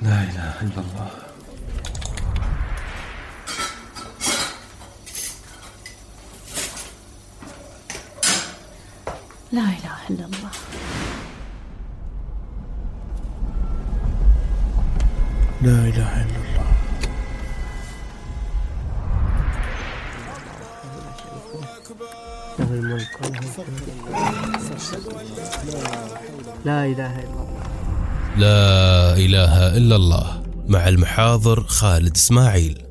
لا إله إلا الله. لا إله إلا الله. لا إله إلا الله. له الملك وله لا إله إلا الله. لا إله إلا الله مع المحاضر خالد إسماعيل.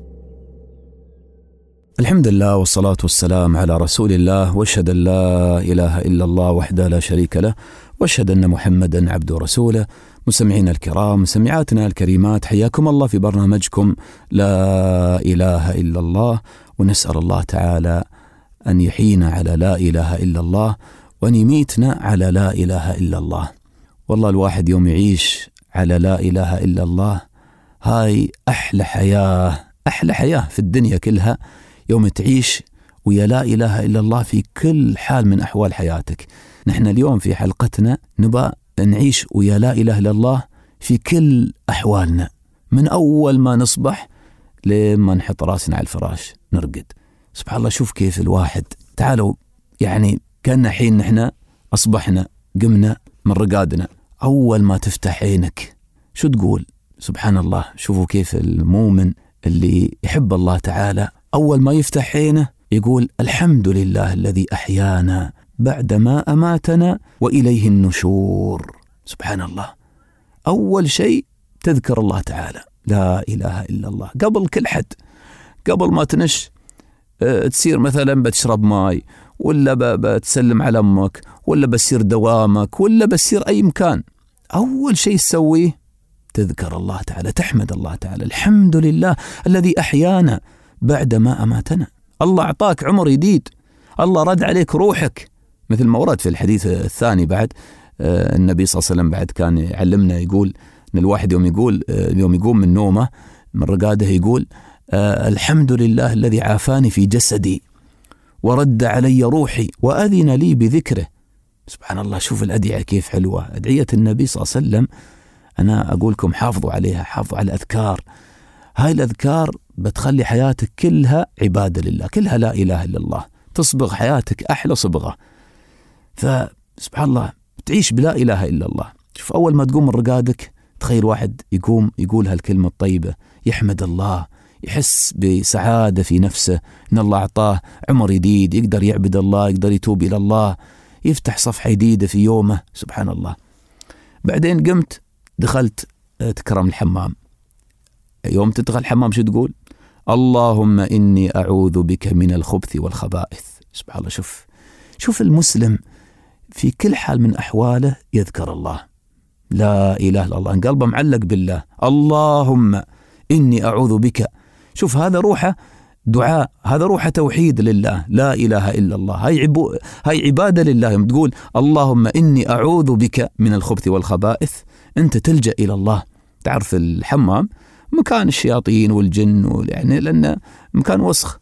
الحمد لله والصلاة والسلام على رسول الله، واشهد أن لا إله إلا الله وحده لا شريك له، واشهد أن محمدا عبده ورسوله. مستمعينا الكرام، مستمعاتنا الكريمات، حياكم الله في برنامجكم لا إله إلا الله، ونسأل الله تعالى أن يحيينا على لا إله إلا الله وأن يميتنا على لا إله إلا الله. والله الواحد يوم يعيش على لا إله إلا الله هاي أحلى حياة، أحلى حياة في الدنيا كلها، يوم تعيش ويا لا إله إلا الله في كل حال من أحوال حياتك. نحن اليوم في حلقتنا نبقى نعيش ويا لا إله إلا الله في كل أحوالنا، من أول ما نصبح لما نحط راسنا على الفراش نرقد. سبحان الله، شوف كيف الواحد، تعالوا يعني كأن حين نحن أصبحنا قمنا من رقادنا، أول ما تفتح عينك شو تقول؟ سبحان الله، شوفوا كيف المؤمن اللي يحب الله تعالى أول ما يفتح عينه يقول الحمد لله الذي أحيانا بعدما أماتنا وإليه النشور. سبحان الله، أول شيء تذكر الله تعالى، لا إله إلا الله، قبل كل حد، قبل ما تنش تسير مثلا بتشرب ماي، ولا بتسلم على أمك، ولا بسير دوامك، ولا بسير أي مكان، أول شيء تسويه تذكر الله تعالى، تحمد الله تعالى، الحمد لله الذي أحيانا بعدما أماتنا. الله أعطاك عمر جديد، الله رد عليك روحك، مثل ما ورد في الحديث الثاني بعد النبي صلى الله عليه وسلم بعد كان يعلمنا، يقول إن الواحد يوم يقوم من نومه من رقاده يقول الحمد لله الذي عافاني في جسدي ورد علي روحي وأذن لي بذكره. سبحان الله، شوف الأدعية كيف حلوة، أدعية النبي صلى الله عليه وسلم. أنا أقولكم حافظوا عليها، حافظوا على الأذكار، هاي الأذكار بتخلي حياتك كلها عبادة لله، كلها لا إله إلا الله، تصبغ حياتك أحلى صبغة. فسبحان الله تعيش بلا إله إلا الله. شوف أول ما تقوم من رقادك تخيل واحد يقوم يقول هالكلمة الطيبة، يحمد الله، يحس بسعادة في نفسه إن الله أعطاه عمر جديد، يقدر يعبد الله، يقدر يتوب إلى الله، يفتح صفحة جديدة في يومه. سبحان الله. بعدين قمت دخلت تكرم الحمام، يوم تدخل الحمام شو تقول؟ اللهم إني أعوذ بك من الخبث والخبائث. سبحان الله، شوف المسلم في كل حال من أحواله يذكر الله، لا إله إلا الله، قلبه معلق بالله، اللهم إني أعوذ بك. شوف هذا روحه دعاء، هذا روحه توحيد لله، لا إله إلا الله، هاي عبادة لله. يوم تقول اللهم إني أعوذ بك من الخبث والخبائث، أنت تلجأ إلى الله. تعرف الحمام مكان الشياطين والجن، يعني لأنه مكان وسخ،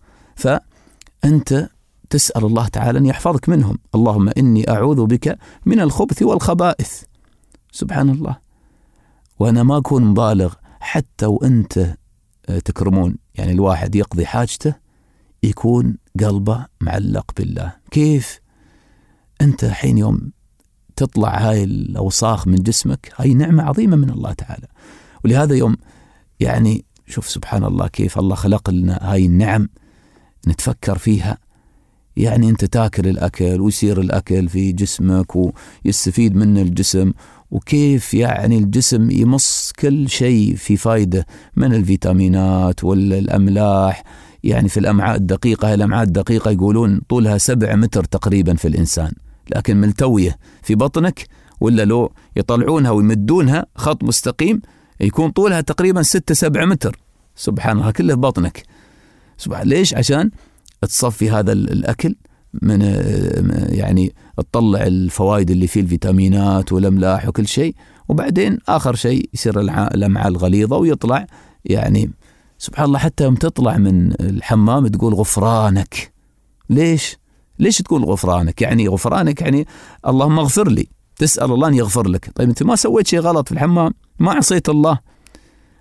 فأنت تسأل الله تعالى أن يحفظك منهم. اللهم إني أعوذ بك من الخبث والخبائث. سبحان الله. وأنا ما أكون مبالغ، حتى وأنت تكرمون، يعني الواحد يقضي حاجته يكون قلبه معلق بالله. كيف أنت حين يوم تطلع هاي الأوساخ من جسمك، هاي نعمة عظيمة من الله تعالى. ولهذا يوم يعني شوف سبحان الله كيف الله خلق لنا هاي النعم نتفكر فيها. يعني أنت تاكل الأكل ويصير الأكل في جسمك ويستفيد منه الجسم، وكيف يعني الجسم يمص كل شيء في فايدة من الفيتامينات والأملاح. يعني في الأمعاء الدقيقة، الأمعاء الدقيقة يقولون طولها 7 متر تقريبا في الإنسان، لكن ملتوية في بطنك، ولا لو يطلعونها ويمدونها خط مستقيم يكون طولها تقريبا 6-7 متر. سبحان الله، كله في بطنك. سبحان، ليش؟ عشان تصفي هذا الأكل من يعني تطلع الفوائد اللي فيه، الفيتامينات والأملاح وكل شيء، وبعدين آخر شيء يصير الأمعاء الغليظة ويطلع. يعني سبحان الله، حتى يوم تطلع من الحمام تقول غفرانك. ليش تقول غفرانك؟ يعني غفرانك يعني اللهم اغفر لي، تسأل الله أن يغفر لك. طيب أنت ما سويت شيء غلط في الحمام، ما عصيت الله،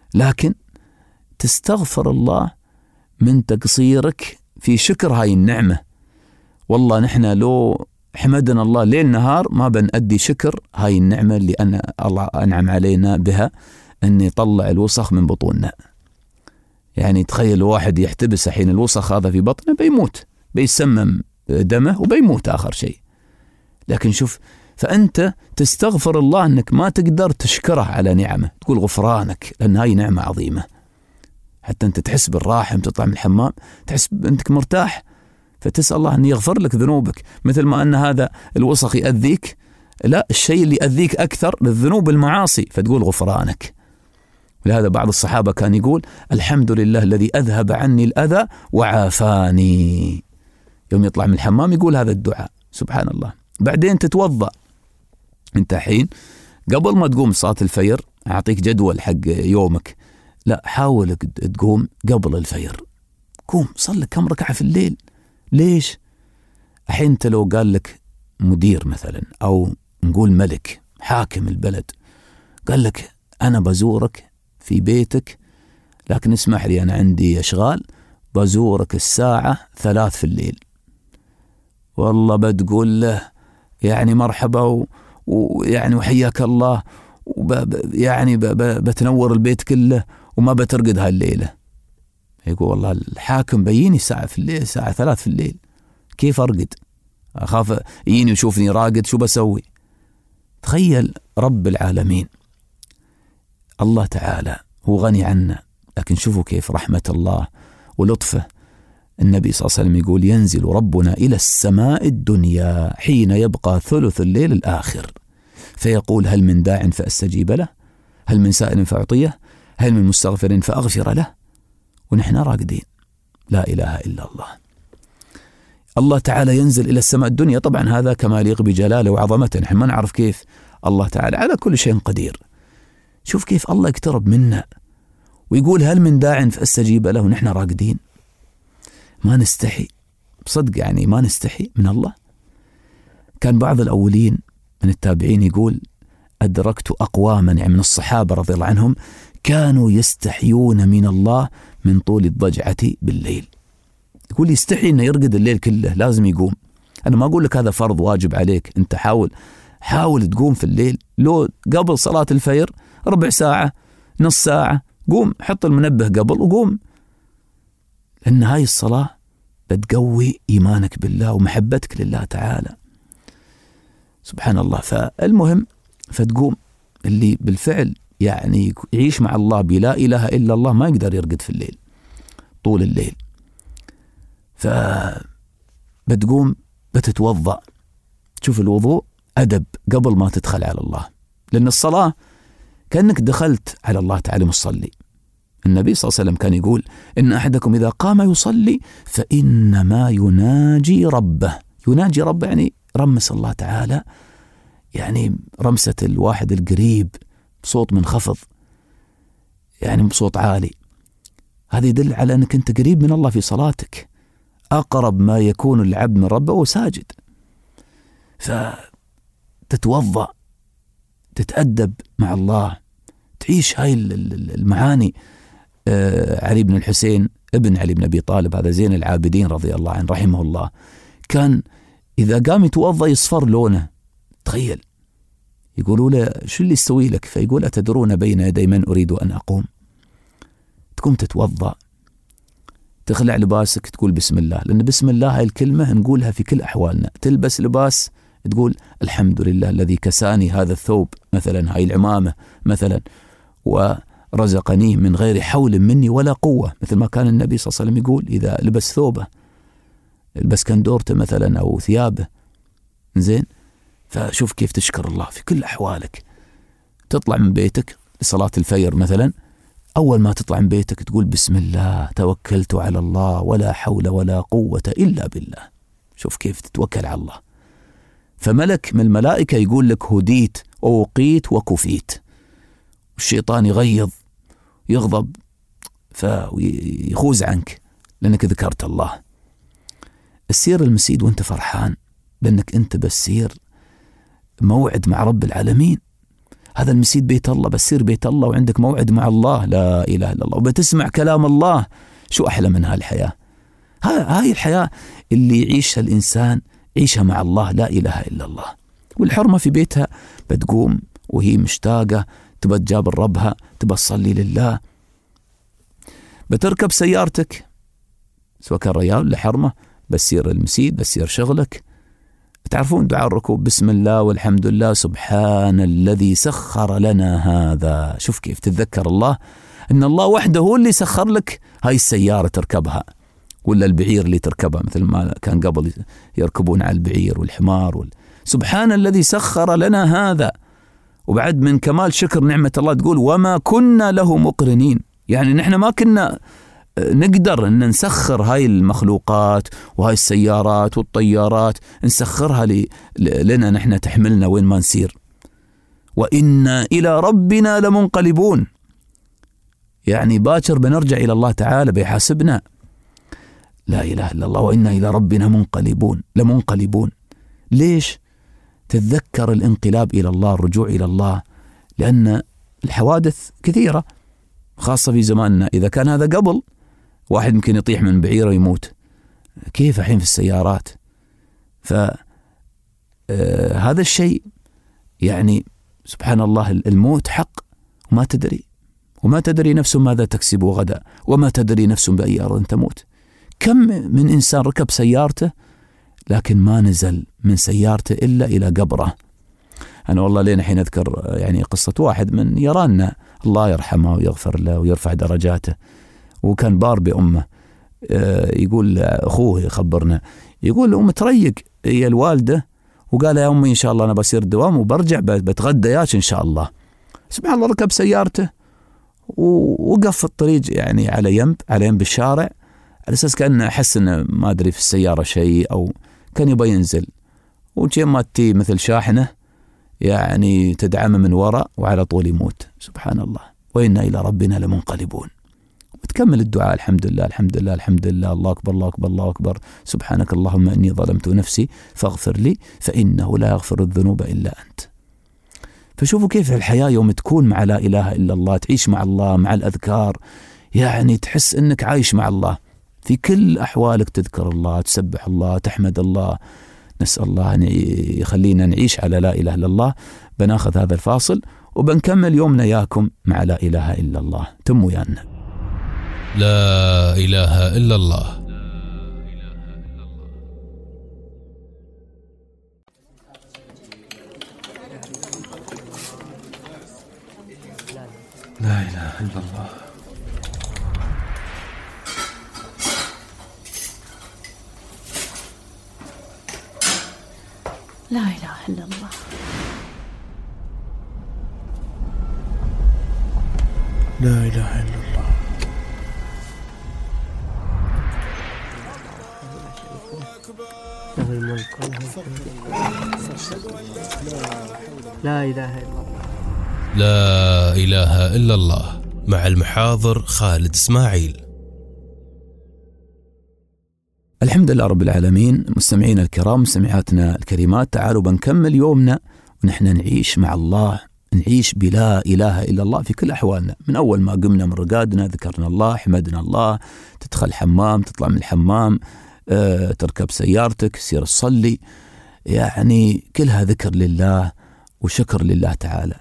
لكن تستغفر الله من تقصيرك في شكر هاي النعمة. والله نحن لو حمدنا الله ليل نهار ما بنأدي شكر هاي النعمة اللي الله أنعم علينا بها، أن يطلع الوسخ من بطوننا. يعني تخيل واحد يحتبس حين الوسخ هذا في بطنه بيموت، بيسمم دمه وبيموت آخر شيء. لكن شوف، فأنت تستغفر الله أنك ما تقدر تشكره على نعمه، تقول غفرانك، لأن هاي نعمة عظيمة. حتى أنت تحس بالراحة تطلع من الحمام، تحس أنك مرتاح، فتسأل الله أن يغفر لك ذنوبك. مثل ما أن هذا الوسخ يأذيك، لا، الشيء اللي يأذيك أكثر للذنوب المعاصي، فتقول غفرانك. ولهذا بعض الصحابة كان يقول الحمد لله الذي أذهب عني الأذى وعافاني. يوم يطلع من الحمام يقول هذا الدعاء، سبحان الله. بعدين تتوضأ انت حين قبل ما تقوم صلاة الفجر، أعطيك جدول حق يومك، لا حاول تقوم قبل الفجر، قوم صلي كم ركعة في الليل. ليش؟ الحين انت لو قال لك مدير مثلا، أو نقول ملك حاكم البلد، قال لك أنا بزورك في بيتك، لكن اسمح لي أنا عندي أشغال، بزورك الساعة 3 في الليل. والله بتقول له يعني مرحبا ويعني وحياك الله، يعني بتنور البيت كله وما بترقد هالليلة. يقول والله الحاكم بييني ساعة في الليل، ساعة 3 في الليل، كيف أرقد؟ أخاف يجيني ويشوفني راقد، شو بسوي؟ تخيل رب العالمين الله تعالى هو غني عنا، لكن شوفوا كيف رحمة الله ولطفه. النبي صلى الله عليه وسلم يقول ينزل ربنا إلى السماء الدنيا حين يبقى ثلث الليل الآخر، فيقول هل من داع فأستجيب له، هل من سائل فأعطيه، هل من مستغفر فأغفر له، ونحن راقدين. لا إله إلا الله. الله تعالى ينزل إلى السماء الدنيا، طبعا هذا كما يليق بجلاله وعظمته، نحن ما نعرف كيف. الله تعالى على كل شيء قدير. شوف كيف الله يقترب منا ويقول هل من داع فأستجيب له، ونحن راقدين. ما نستحي بصدق، يعني ما نستحي من الله. كان بعض الأولين من التابعين يقول أدركت أقواما، يعني من الصحابة رضي الله عنهم، كانوا يستحيون من الله من طول الضجعة بالليل. يقول يستحي أنه يرقد الليل كله، لازم يقوم. أنا ما أقول لك هذا فرض واجب عليك، أنت حاول تقوم في الليل، لو قبل صلاة الفجر ربع ساعة نص ساعة قوم، حط المنبه قبل وقوم، لأن هاي الصلاة بتقوي إيمانك بالله ومحبتك لله تعالى، سبحان الله. فالمهم فتقوم. اللي بالفعل يعني يعيش مع الله بلا إله إلا الله ما يقدر يرقد في الليل طول الليل. فبتقوم بتتوضأ. تشوف الوضوء أدب قبل ما تدخل على الله، لأن الصلاة كأنك دخلت على الله تعالى مصلي. النبي صلى الله عليه وسلم كان يقول إن أحدكم إذا قام يصلي فإنما يناجي ربه. يناجي ربه يعني رمس الله تعالى، يعني رمسة الواحد القريب بصوت منخفض، يعني بصوت عالي. هذا يدل على أنك أنت قريب من الله في صلاتك، أقرب ما يكون العبد من ربه وهو ساجد. فتتوضأ، تتأدب مع الله، تعيش هاي المعاني. علي بن الحسين ابن علي بن أبي طالب، هذا زين العابدين رضي الله عنه رحمه الله، كان إذا قام يتوضأ يصفر لونه. تخيل، يقولوا له شو اللي يستوي لك؟ فيقول أتدرون بين يدي من أريد أن أقوم؟ تقوم تتوضأ، تخلع لباسك، تقول بسم الله، لأن بسم الله هاي الكلمة نقولها في كل أحوالنا. تلبس لباس تقول الحمد لله الذي كساني هذا الثوب مثلا، هاي العمامة مثلا، ورزقني من غير حول مني ولا قوة، مثل ما كان النبي صلى الله عليه وسلم يقول إذا لبس ثوبه، لبس كندورته مثلا أو ثيابه، زين. فشوف كيف تشكر الله في كل أحوالك. تطلع من بيتك لصلاة الفجر مثلا، أول ما تطلع من بيتك تقول بسم الله توكلت على الله ولا حول ولا قوة إلا بالله. شوف كيف تتوكل على الله. فملك من الملائكة يقول لك هديت ووقيت وكفيت. الشيطان يغيظ يغضب فيخوز عنك لأنك ذكرت الله. السير المسيد وانت فرحان لأنك انت بسير موعد مع رب العالمين. هذا المسيد بيت الله، بتصير بيت الله وعندك موعد مع الله، لا إله إلا الله، وبتسمع كلام الله. شو أحلى من هالحياة؟ هاي الحياة اللي يعيشها الإنسان، يعيشها مع الله، لا إله إلا الله. والحرمة في بيتها بتقوم وهي مشتاقة، تبى تجابر ربها، تبى تصلي لله. بتركب سيارتك سواء كان ريال ولا حرمة، بسير المسيد، بسير شغلك. تعرفون دعاء الركوب، بسم الله والحمد لله سبحان الذي سخر لنا هذا. شوف كيف تتذكر الله، إن الله وحده هو اللي سخر لك هاي السيارة تركبها، ولا البعير اللي تركبها، مثل ما كان قبل يركبون على البعير والحمار سبحان الذي سخر لنا هذا. وبعد من كمال شكر نعمة الله تقول وما كنا له مقرنين، يعني نحن ما كنا نقدر أن نسخر هاي المخلوقات وهاي السيارات والطيارات، نسخرها لنا نحن، تحملنا وين ما نسير. وإنا إلى ربنا لمنقلبون، يعني باكر بنرجع إلى الله تعالى بيحاسبنا. لا إله إلا الله، وإنا إلى ربنا لمنقلبون. ليش؟ تتذكر الانقلاب إلى الله، الرجوع إلى الله، لأن الحوادث كثيرة خاصة في زماننا. إذا كان هذا قبل، واحد يمكن يطيح من بعيره يموت، كيف الحين في السيارات؟ فهذا الشيء يعني سبحان الله، الموت حق، وما تدري نفس ماذا تكسب غدا، وما تدري نفس بأي أرض تموت. كم من إنسان ركب سيارته لكن ما نزل من سيارته إلا إلى قبره. أنا والله لين حين أذكر يعني قصة واحد من يرانا، الله يرحمه ويغفر له ويرفع درجاته، وكان بار بأمه. يقول أخوه يخبرنا، يقول أم تريق هي الوالدة، وقال يا أمي إن شاء الله أنا بصير دوام وبرجع بتغدى ياك إن شاء الله. سبحان الله، ركب سيارته ووقف في الطريق، يعني على ينب الشارع، على أساس كأنه أحس إنه ما أدري في السيارة شيء، أو كان يبغى ينزل، وجي ما تي مثل شاحنة يعني تدعمه من وراء، وعلى طول يموت. سبحان الله، وإنا إلى ربنا لمنقلبون. وتكمل الدعاء، الحمد لله الحمد لله الحمد لله، الله أكبر الله أكبر الله أكبر، سبحانك اللهم إني ظلمت نفسي فاغفر لي فإنه لا يغفر الذنوب إلا أنت. فشوفوا كيف الحياة يوم تكون مع لا إله إلا الله، تعيش مع الله مع الأذكار، يعني تحس أنك عايش مع الله في كل أحوالك، تذكر الله، تسبح الله، تحمد الله. نسأل الله أن يخلينا نعيش على لا إله إلا الله. بناخذ هذا الفاصل وبنكمل يومنا ياكم مع لا إله إلا الله. تموا يانا. لا إله إلا الله. لا إله إلا الله. لا إله إلا الله. لا إله إلا الله. له الملك وله الحمد. لا إله إلا الله. لا إله إلا الله مع المحاضر خالد إسماعيل. الحمد لله رب العالمين. مستمعينا الكرام، مستمعاتنا الكريمات، تعالوا بنكمل يومنا ونحن نعيش مع الله، نعيش بلا إله إلا الله في كل أحوالنا. من أول ما قمنا من رقادنا ذكرنا الله، حمدنا الله، تدخل الحمام، تطلع من الحمام، تركب سيارتك، سير تصلي، يعني كلها ذكر لله وشكر لله تعالى.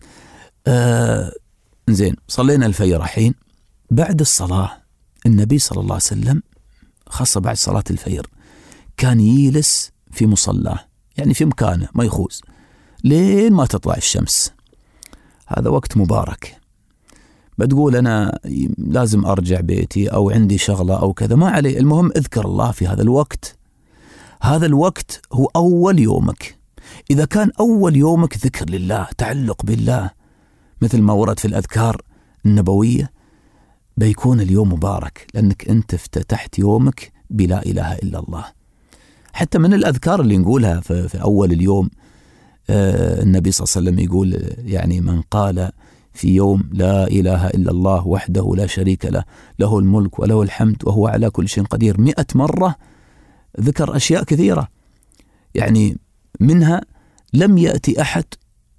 زين، صلينا الفجر الحين. بعد الصلاة النبي صلى الله عليه وسلم خاصة بعد صلاة الفجر كان يجلس في مصلاه، يعني في مكانه ما يخوز لين ما تطلع الشمس. هذا وقت مبارك. بتقول أنا لازم أرجع بيتي أو عندي شغلة أو كذا، ما عليه، المهم اذكر الله في هذا الوقت. هذا الوقت هو أول يومك. إذا كان أول يومك ذكر لله، تعلق بالله، مثل ما ورد في الأذكار النبوية، بيكون اليوم مبارك، لأنك أنت افتتحت يومك بلا إله إلا الله. حتى من الأذكار اللي نقولها في أول اليوم، النبي صلى الله عليه وسلم يقول يعني من قال في يوم لا إله إلا الله وحده لا شريك له، له الملك وله الحمد وهو على كل شيء قدير، 100 مرة، ذكر أشياء كثيرة، يعني منها لم يأتي أحد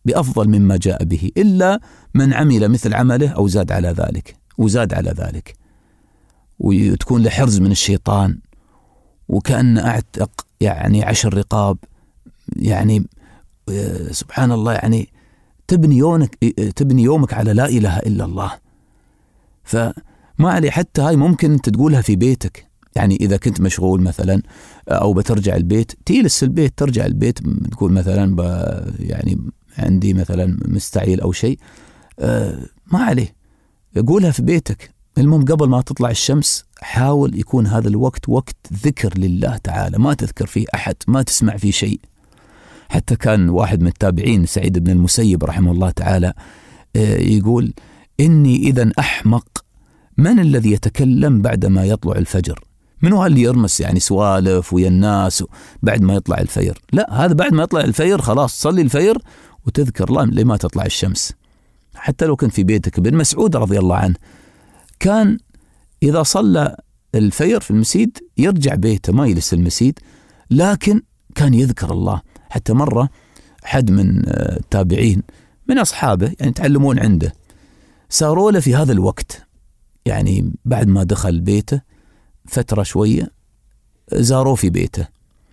بأفضل مما جاء به، إلا من عمل مثل عمله أو زاد على ذلك وتكون له حرز من الشيطان، وكأن أعتق يعني 10 رقاب. يعني سبحان الله، يعني تبني يومك على لا إله إلا الله. فما علي، حتى هاي ممكن أنت تقولها في بيتك. يعني إذا كنت مشغول مثلا أو بترجع البيت، تجلس البيت، ترجع البيت تقول مثلا يعني عندي مثلا مستعيل أو شيء، ما عليه، قولها في بيتك. المهم قبل ما تطلع الشمس حاول يكون هذا الوقت وقت ذكر لله تعالى، ما تذكر فيه أحد، ما تسمع فيه شيء. حتى كان واحد من التابعين سعيد بن المسيب رحمه الله تعالى يقول: إني إذا أحمق، من الذي يتكلم بعدما يطلع الفجر؟ من هو اللي يرمس يعني سوالف ويا الناس بعد ما يطلع الفجر؟ لا، هذا بعد ما يطلع الفجر خلاص صلي الفجر وتذكر الله لما تطلع الشمس. حتى لو كنت في بيتك. ابن مسعود رضي الله عنه كان إذا صلى الفجر في المسجد يرجع بيته، ما يجلس المسجد، لكن كان يذكر الله. حتى مرة حد من التابعين من أصحابه يعني تعلمون عنده، ساروا له في هذا الوقت، يعني بعد ما دخل بيته فترة شوية زاروه في بيته،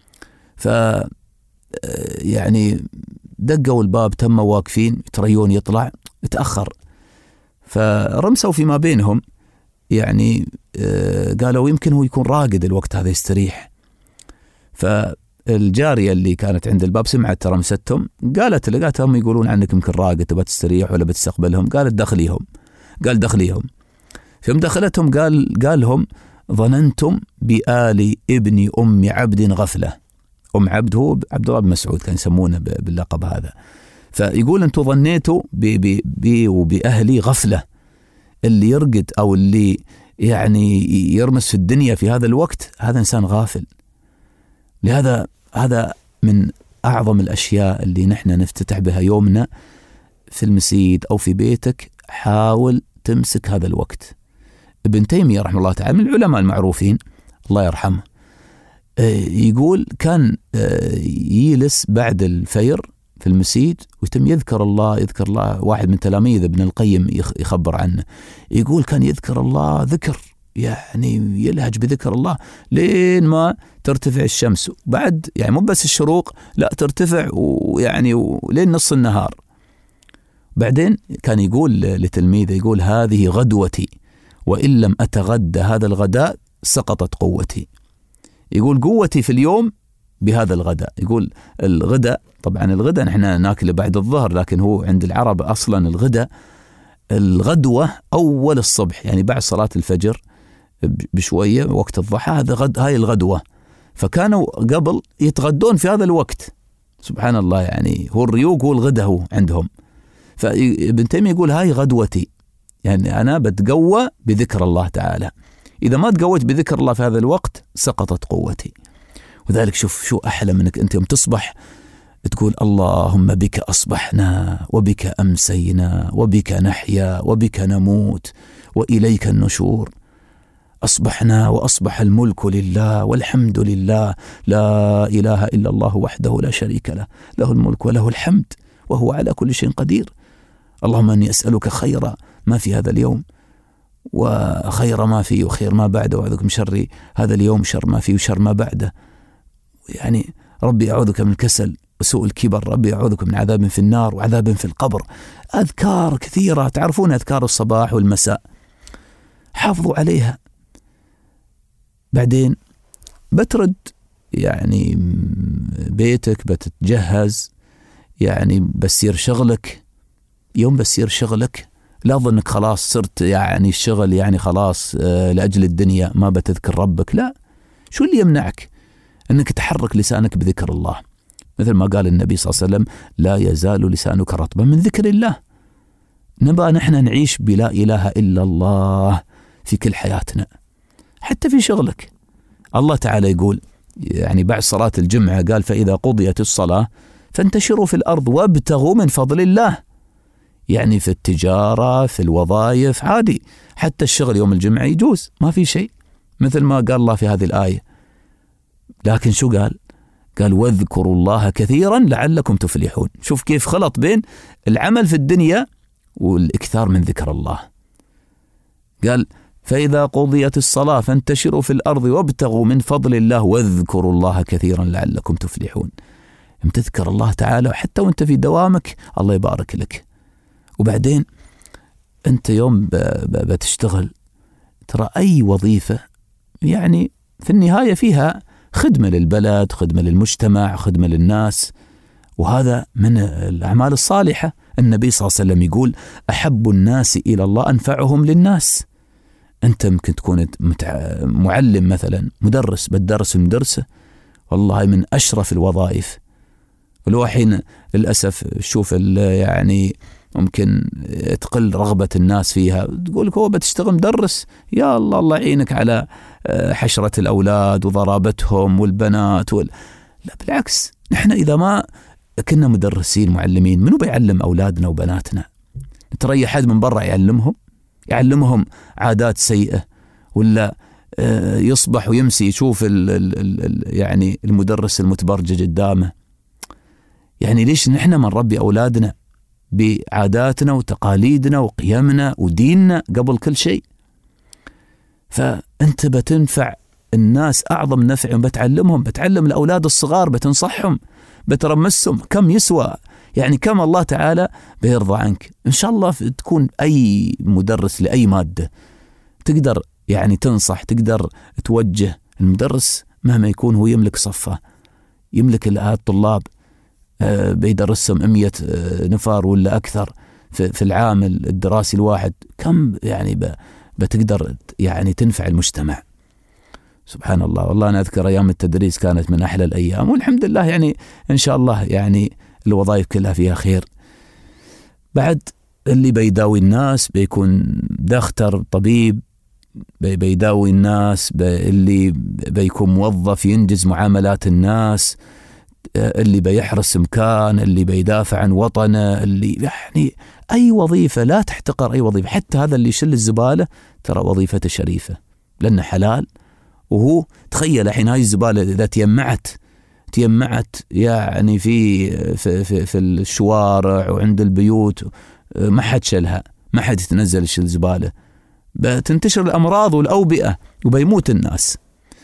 يعني دقوا الباب، تم واقفين يتريون يطلع، تأخر، فرمسوا فيما بينهم، يعني قالوا يمكن هو يكون راقد الوقت هذا يستريح. فالجارية اللي كانت عند الباب سمعت رمستهم، قالت لقاتهم يقولون عنك يمكن راقد تبى تستريح ولا بتستقبلهم. قالت دخليهم. قال دخليهم. فيوم دخلتهم قال لهم: ظننتم بآل ابن أم عبد غفلة. أم عبد هو عبد الله بن مسعود كان يسمونه باللقب هذا. فيقول أنتم ظنيتوا بي وبأهلي غفلة، اللي يرقد أو اللي يعني يرمس في الدنيا في هذا الوقت هذا إنسان غافل. لهذا هذا من أعظم الأشياء اللي نحن نفتتح بها يومنا في المسجد أو في بيتك. حاول تمسك هذا الوقت. ابن تيمية رحمه الله تعالى من العلماء المعروفين الله يرحمه، يقول كان يجلس بعد الفجر في المسجد ويتم يذكر الله. واحد من تلاميذ ابن القيم يخبر عنه، يقول كان يذكر الله ذكر، يعني يلهج بذكر الله لين ما ترتفع الشمس. بعد يعني مو بس الشروق، لا ترتفع ويعني لين نص النهار. بعدين كان يقول لتلميذه، يقول: هذه غدوتي، وإن لم أتغدى هذا الغداء سقطت قوتي. يقول قوتي في اليوم بهذا الغداء. يقول الغداء، طبعا الغداء نحن ناكله بعد الظهر، لكن هو عند العرب أصلا الغدوة أول الصبح، يعني بعد صلاة الفجر بشوية وقت الضحى، هاي الغدوة. فكانوا قبل يتغدون في هذا الوقت. سبحان الله، يعني هو الريوق هو الغداء هو عندهم. فابن تيمية يقول هاي غدوتي، يعني أنا بتقوى بذكر الله تعالى. إذا ما تقويت بذكر الله في هذا الوقت سقطت قوتي. وذلك شوف شو أحلى منك أنت يوم تصبح تقول: اللهم بك أصبحنا وبك أمسينا وبك نحيا وبك نموت وإليك النشور. أصبحنا وأصبح الملك لله والحمد لله، لا إله إلا الله وحده لا شريك له، له الملك وله الحمد وهو على كل شيء قدير. اللهم أني أسألك خير ما في هذا اليوم وخير ما فيه وخير ما بعده، وأعوذ بك من شر هذا اليوم، شر ما فيه وشر ما بعده. يعني ربي أعوذك من الكسل وسوء الكبر، ربي أعوذك من عذاب في النار وعذاب في القبر. أذكار كثيرة، تعرفون أذكار الصباح والمساء، حافظوا عليها. بعدين بترد يعني بيتك، بتتجهز، يعني بسير شغلك. يوم بسير شغلك لا ظنك خلاص صرت يعني الشغل يعني خلاص لأجل الدنيا ما بتذكر ربك. لا، شو اللي يمنعك أنك تحرك لسانك بذكر الله؟ مثل ما قال النبي صلى الله عليه وسلم: لا يزال لسانك رطبا من ذكر الله. نبقى نحن نعيش بلا إله إلا الله في كل حياتنا، حتى في شغلك. الله تعالى يقول يعني بعد صلاة الجمعة قال: فإذا قضيت الصلاة فانتشروا في الأرض وابتغوا من فضل الله. يعني في التجارة، في الوظائف، عادي. حتى الشغل يوم الجمعة يجوز، ما في شيء، مثل ما قال الله في هذه الآية. لكن شو قال؟ قال واذكروا الله كثيرا لعلكم تفلحون. شوف كيف خلط بين العمل في الدنيا والإكثار من ذكر الله. قال فإذا قضيت الصلاة فانتشروا في الأرض وابتغوا من فضل الله واذكروا الله كثيرا لعلكم تفلحون. تذكر الله تعالى وحتى وانت في دوامك الله يبارك لك. وبعدين انت يوم بتشتغل، ترى أي وظيفة يعني في النهاية فيها خدمة للبلد، خدمة للمجتمع، خدمة للناس، وهذا من الأعمال الصالحة. النبي صلى الله عليه وسلم يقول أحب الناس إلى الله أنفعهم للناس. أنت ممكن تكون معلم مثلا، مدرس، بتدرس المدرسة، والله من أشرف الوظائف. والوحين للأسف شوف يعني ممكن تقل رغبة الناس فيها، تقول لك هو بتشتغل مدرس، يا الله الله يعينك على حشرة الأولاد وضرابتهم والبنات لا بالعكس، نحن إذا ما كنا مدرسين معلمين منو بيعلم أولادنا وبناتنا؟ ترى حد من برا يعلمهم عادات سيئة، ولا يصبح ويمسي يشوف يعني المدرس المتبرجل قدامه. يعني ليش نحن ما نربي أولادنا بعاداتنا وتقاليدنا وقيمنا وديننا قبل كل شيء؟ فأنت بتنفع الناس أعظم نفع، بتعلم الأولاد الصغار، بتنصحهم، بترمسهم كم يسوى، يعني كم الله تعالى بيرضى عنك. إن شاء الله تكون أي مدرس لأي مادة تقدر يعني تنصح، تقدر توجه. المدرس مهما يكون هو يملك صفة، يملك الطلاب، بيدرسهم 100 نفر ولا أكثر في العام الدراسي الواحد، كم يعني بتقدر يعني تنفع المجتمع. سبحان الله. والله أنا أذكر أيام التدريس كانت من أحلى الأيام، والحمد لله يعني إن شاء الله يعني الوظائف كلها فيها خير. بعد اللي بيداوي الناس بيكون دكتور، طبيب، بيداوي الناس، اللي بيكون موظف ينجز معاملات الناس، اللي بيحرس مكان، اللي بيدافع عن وطنه، اللي يعني أي وظيفة لا تحتقر أي وظيفة. حتى هذا اللي يشيل الزبالة ترى وظيفته شريفة لأنه حلال. وهو تخيل الحين هاي الزبالة إذا تيمعت يعني في الشوارع وعند البيوت، ما حد شلها، ما حد يتنزل يشيل زبالة، بتنتشر الأمراض والأوبئة وبيموت الناس.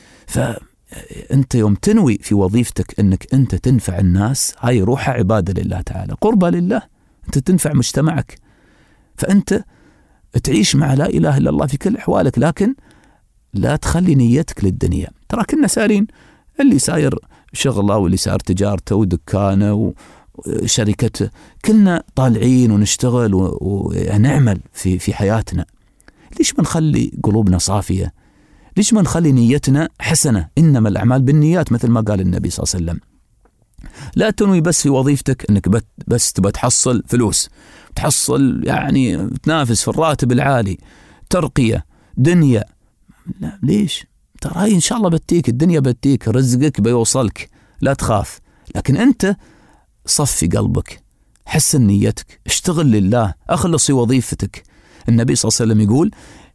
فأنت يوم تنوي في وظيفتك أنك أنت تنفع الناس، هاي روحها عبادة لله تعالى، قربة لله، أنت تنفع مجتمعك. فأنت تعيش مع لا إله إلا الله في كل أحوالك، لكن لا تخلي نيتك للدنيا. ترى كنا سارين، اللي ساير شغله واللي ساير تجارته ودكانه وشركته، كلنا طالعين ونشتغل ونعمل في حياتنا. ليش ما نخلي قلوبنا صافية؟ ليش ما نخلي نيتنا حسنة؟ إنما الأعمال بالنيات، مثل ما قال النبي صلى الله عليه وسلم. لا تنوي بس في وظيفتك أنك بس تبى تحصل فلوس، تحصل يعني تنافس في الراتب العالي، ترقية، دنيا. لا، ليش؟ ترى هاي إن شاء الله بتيك، الدنيا بتيك، رزقك بيوصلك، لا تخاف. لكن أنت صفي قلبك، حسن نيتك، اشتغل لله، أخلصي وظيفتك. النبي صلى الله عليه وسلم يقول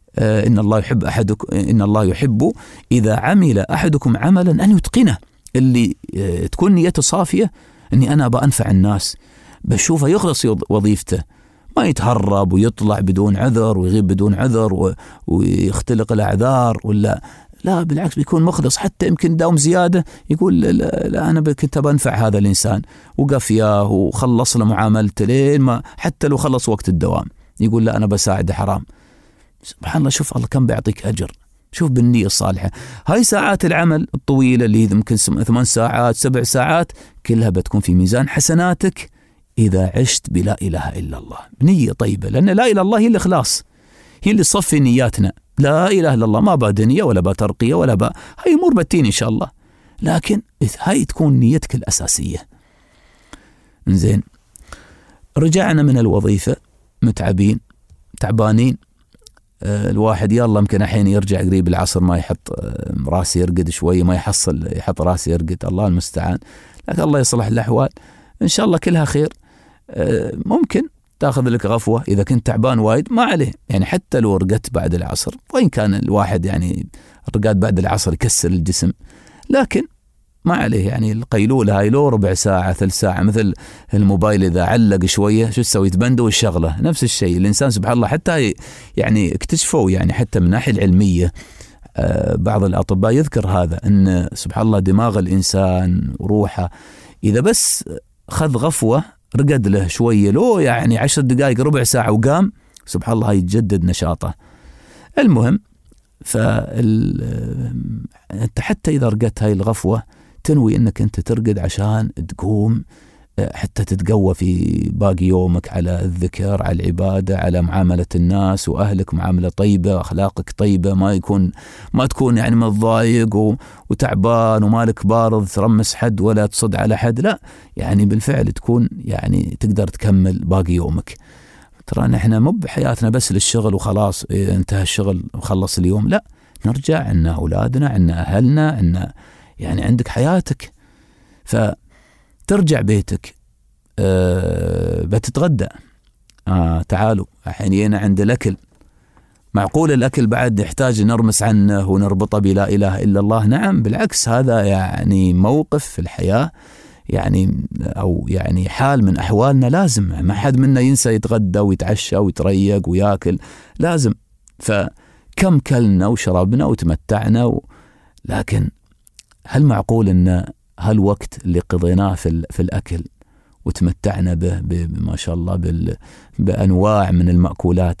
إن الله يحب إذا عمل أحدكم عملا أن يتقنه. اللي تكون نيته صافية، أني أنا بأنفع الناس، بشوفه يخلص وظيفته، ما يتهرب ويطلع بدون عذر ويغيب بدون عذر ويختلق الأعذار، ولا لا، بالعكس بيكون مخلص. حتى يمكن داوم زيادة يقول لا أنا كنت بنفع هذا الإنسان، وقف ياه وخلص له معاملته لين ما، حتى لو خلص وقت الدوام يقول لا أنا بساعد حرام. سبحان الله، شوف الله كم بيعطيك أجر. شوف بالنية الصالحة. هاي ساعات العمل الطويلة اللي يمكن 8 ساعات 7 ساعات كلها بتكون في ميزان حسناتك إذا عشت بلا إله إلا الله بنية طيبة. لأن لا إله إلا الله هي الإخلاص، هي اللي تصفي نياتنا. لا إله إلا الله ما با دنيا ولا با ترقية ولا با، هاي أمور بتين إن شاء الله، لكن هاي تكون نيتك الأساسية. زين، رجعنا من الوظيفة متعبين تعبانين، الواحد يلا يمكن الحين يرجع قريب العصر ما يحط راسي يرقد شوي، ما يحصل يحط راسي يرقد، الله المستعان. لكن الله يصلح الأحوال إن شاء الله كلها خير. ممكن تأخذ لك غفوة إذا كنت تعبان وايد، ما عليه يعني، حتى لو رقدت بعد العصر، وإن كان الواحد يعني الرقاد بعد العصر يكسر الجسم، لكن ما عليه يعني القيلولة هاي لو ربع ساعة 3 ساعة، مثل الموبايل إذا علق شوية شو تسوي؟ تبنده والشغلة. نفس الشيء الإنسان سبحان الله حتى يعني اكتشفوا يعني حتى من الناحية العلمية بعض الأطباء يذكر هذا، أن سبحان الله دماغ الإنسان وروحه إذا بس خذ غفوة رقد له شوية لو يعني 10 دقائق ربع ساعة وقام سبحان الله يتجدد نشاطه. المهم أنت حتى إذا رقدت هاي الغفوة تنوي أنك أنت ترقد عشان تقوم حتى تتقوى في باقي يومك على الذكر، على العبادة، على معاملة الناس وأهلك معاملة طيبة، أخلاقك طيبة، ما تكون يعني متضايق وتعبان ومالك بارض ترمس حد ولا تصد على حد، لا يعني بالفعل تكون يعني تقدر تكمل باقي يومك. ترى نحن مو بحياتنا بس للشغل وخلاص انتهى الشغل وخلص اليوم، لا نرجع عنا أولادنا، عنا أهلنا، عنا يعني عندك حياتك. فترجع بيتك بتتغدى، تعالوا الحين عند الأكل. معقول الأكل بعد نحتاج نرمس عنه ونربطه بلا إله إلا الله؟ نعم بالعكس، هذا يعني موقف في الحياة يعني أو يعني حال من أحوالنا لازم، ما حد منا ينسى يتغدى ويتعشى ويتريق ويأكل، لازم. فكم كلنا وشربنا وتمتعنا لكن هل معقول أن هالوقت اللي قضيناه في الأكل وتمتعنا به ما شاء الله بأنواع من المأكولات،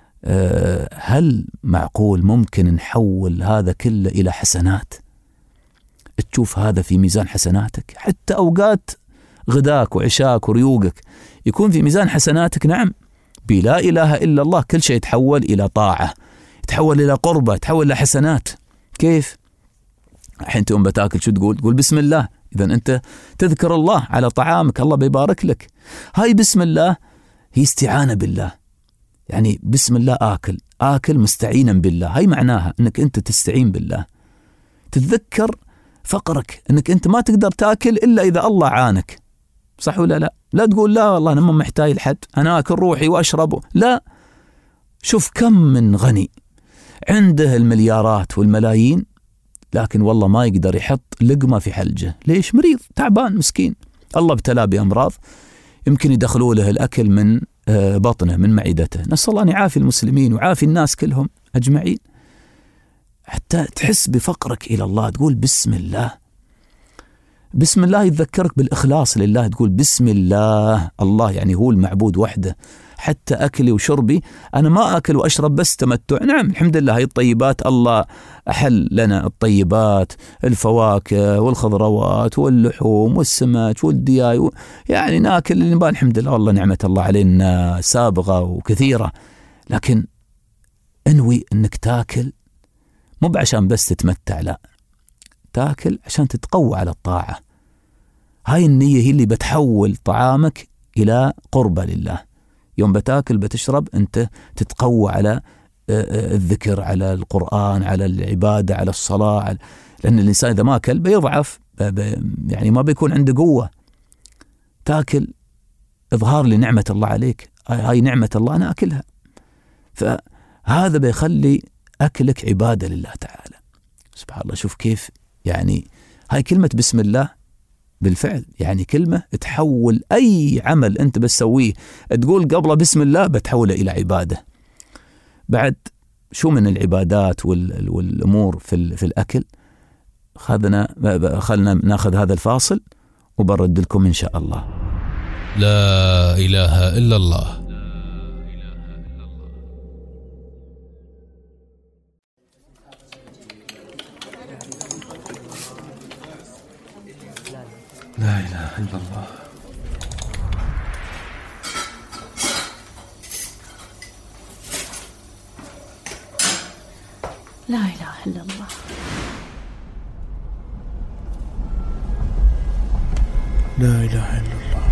هل معقول ممكن نحول هذا كله إلى حسنات؟ تشوف هذا في ميزان حسناتك، حتى أوقات غداك وعشاك وريوقك يكون في ميزان حسناتك. نعم بلا إله إلا الله كل شيء يتحول إلى طاعة، يتحول إلى قربة، يتحول إلى حسنات. كيف؟ الحين تقوم بتاكل شو تقول بسم الله. إذا أنت تذكر الله على طعامك الله بيبارك لك. هاي بسم الله هي استعانة بالله، يعني بسم الله آكل مستعينا بالله. هاي معناها أنك أنت تستعين بالله، تتذكر فقرك أنك أنت ما تقدر تاكل إلا إذا الله عانك، صح ولا لا؟ لا تقول لا والله أنا ما محتاج لحد، أنا أكل روحي وأشربه، لا. شوف كم من غني عنده المليارات والملايين لكن والله ما يقدر يحط لقمة في حلجه. ليش؟ مريض تعبان مسكين، الله ابتلاه بأمراض يمكن يدخلوا له الأكل من بطنه من معدته. نسأل الله أن يعافي المسلمين ويعافي الناس كلهم أجمعين. حتى تحس بفقرك إلى الله تقول بسم الله. بسم الله يتذكرك بالإخلاص لله، تقول بسم الله، الله يعني هو المعبود وحده. حتى أكلي وشربي أنا ما أكل وأشرب بس تمتع. نعم الحمد لله هاي الطيبات الله أحل لنا الطيبات، الفواكه والخضروات واللحوم والسمك والدياي يعني ناكل اللي نبغى الحمد لله، والله نعمة الله علينا سابغة وكثيرة. لكن انوي أنك تاكل مو عشان بس تتمتع، لا تاكل عشان تتقوى على الطاعة. هاي النية هي اللي بتحول طعامك إلى قربة لله. يوم بتاكل بتشرب أنت تتقوى على الذكر، على القرآن، على العبادة، على الصلاة، لأن الإنسان إذا ما أكل بيضعف، يعني ما بيكون عنده قوة. تاكل إظهار لنعمة الله عليك، هاي نعمة الله أنا أكلها، فهذا بيخلي أكلك عبادة لله تعالى. سبحان الله، شوف كيف يعني هاي كلمة بسم الله بالفعل يعني كلمة تحول أي عمل أنت بتسويه تقول قبل بسم الله بتحوله إلى عبادة. بعد شو من العبادات والأمور في الأكل. خلنا ناخذ هذا الفاصل وبرد لكم إن شاء الله. لا إله إلا الله. لا إله إلا الله. لا إله إلا الله. لا إله إلا الله.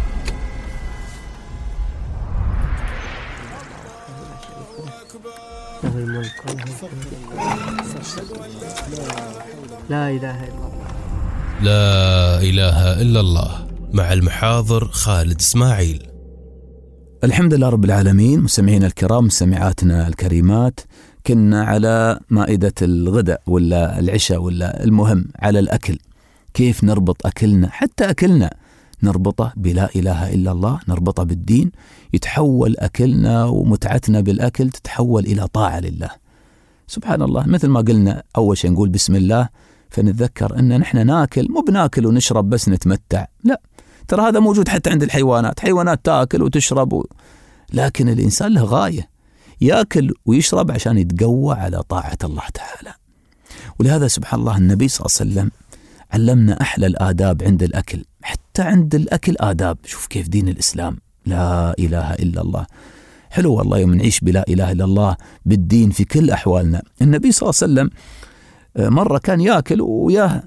له الملك وله الحمد. لا إله إلا الله. لا إله إلا الله مع المحاضر خالد إسماعيل. الحمد لله رب العالمين. مستمعينا الكرام، مستمعاتنا الكريمات، كنا على مائدة الغداء ولا العشاء ولا المهم على الأكل. كيف نربط أكلنا، حتى أكلنا نربطه بلا إله إلا الله، نربطه بالدين، يتحول أكلنا ومتعتنا بالأكل تتحول إلى طاعة لله. سبحان الله. مثل ما قلنا أول شيء نقول بسم الله، فنتذكر أن نحن ناكل، مو بناكل ونشرب بس نتمتع، لا، ترى هذا موجود حتى عند الحيوانات، حيوانات تاكل وتشرب لكن الإنسان له غاية، ياكل ويشرب عشان يتقوى على طاعة الله تعالى. ولهذا سبحان الله النبي صلى الله عليه وسلم علمنا أحلى الآداب عند الأكل، حتى عند الأكل آداب. شوف كيف دين الإسلام، لا إله إلا الله. حلو والله يوم نعيش بلا إله إلا الله بالدين في كل أحوالنا. النبي صلى الله عليه وسلم مرة كان ياكل وياه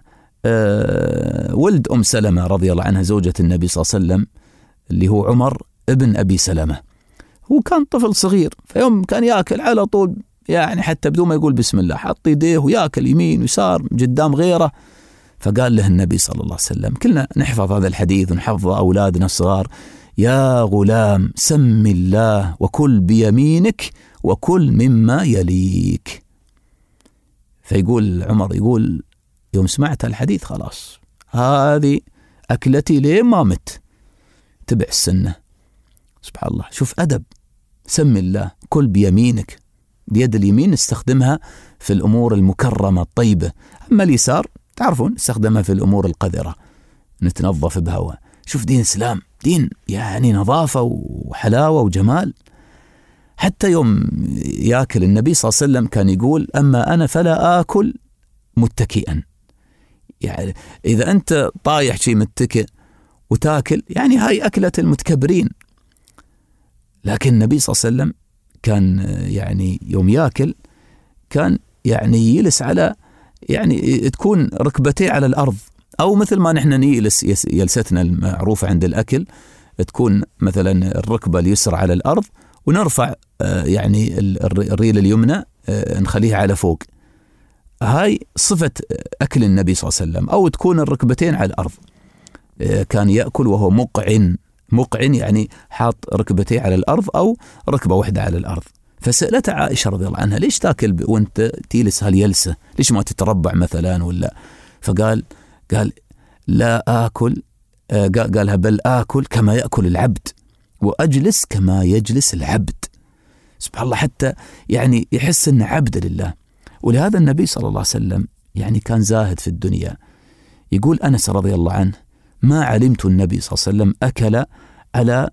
ولد أم سلمة رضي الله عنها زوجة النبي صلى الله عليه وسلم، اللي هو عمر ابن أبي سلمة. هو كان طفل صغير، فيوم كان ياكل على طول يعني حتى بدون ما يقول بسم الله، حط يديه وياكل يمين ويسار قدام غيره. فقال له النبي صلى الله عليه وسلم، كلنا نحفظ هذا الحديث ونحفظ أولادنا الصغار: يا غلام سم الله وكل بيمينك وكل مما يليك. فيقول عمر، يقول يوم سمعت الحديث خلاص هذه أكلتي لين ما مت، تبع السنة. سبحان الله، شوف أدب، سم الله، كل بيمينك، بيد اليمين نستخدمها في الأمور المكرمة الطيبة، أما اليسار تعرفون استخدمها في الأمور القذرة نتنظف بهوا. شوف دين الإسلام دين يعني نظافة وحلاوة وجمال. حتى يوم ياكل النبي صلى الله عليه وسلم كان يقول: أما أنا فلا آكل متكئا. يعني إذا أنت طايح شيء متكئ وتاكل، يعني هاي أكلة المتكبرين. لكن النبي صلى الله عليه وسلم كان يعني يوم ياكل كان يعني يجلس على، يعني تكون ركبتيه على الأرض، أو مثل ما نحن نجلس جلستنا المعروفة عند الأكل، تكون مثلا الركبة اليسرى على الأرض ونرفع يعني الريل اليمنى نخليها على فوق. هاي صفة أكل النبي صلى الله عليه وسلم. أو تكون الركبتين على الأرض. كان يأكل وهو مقعن يعني حاط ركبتيه على الأرض أو ركبة واحدة على الأرض. فسألت عائشة رضي الله عنها: ليش تاكل وانت تيلس هاليلسة؟ ليش ما تتربع مثلا ولا؟ فقال لا آكل، قالها: بل آكل كما يأكل العبد وأجلس كما يجلس العبد. سبحان الله، حتى يعني يحس أنه عبد لله. ولهذا النبي صلى الله عليه وسلم يعني كان زاهد في الدنيا. يقول أنس رضي الله عنه: ما علمت النبي صلى الله عليه وسلم أكل على